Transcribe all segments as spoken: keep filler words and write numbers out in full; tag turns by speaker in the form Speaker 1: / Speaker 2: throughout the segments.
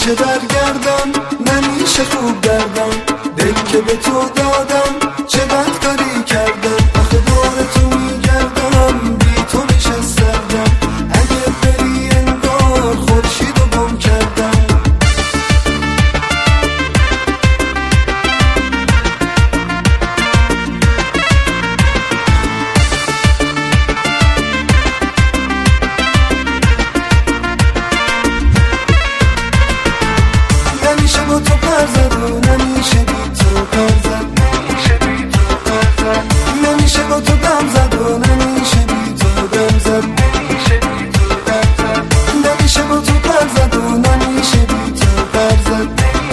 Speaker 1: نمیشه برگردم، نمیشه خوب گردم، دل که به تو دادم چه بد کاری کردم. آخه دور تو میگردم، بی تو میشه سردم، اگه بری انگار خورشیدو گم کردم. نمیشه با تو پر زد و نمیشه بی تو کار زد، نمیشه با تو دم زد و نمیشه بی تو دم زد، نمیشه با تو پر زد و نمیشه بی تو پر زد،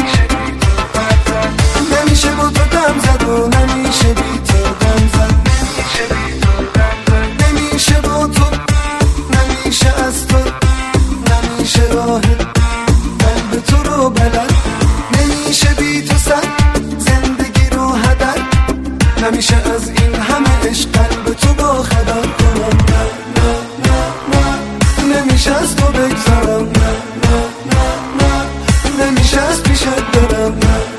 Speaker 1: نمیشه با تو دم زد و نمیشه بی تو دم زد، نمیشه با تو، نمیشه از تو، نمیشه راه قلب تو رو بلد، نمیشه بی تو صد زندگی رو هدر، نمیشه از این همه عشق قلب تو با خبر کنم. نه نه نه نه نمیشه از تو بگذارم، نه نه نه نه نمیشه از پیشت برم، نه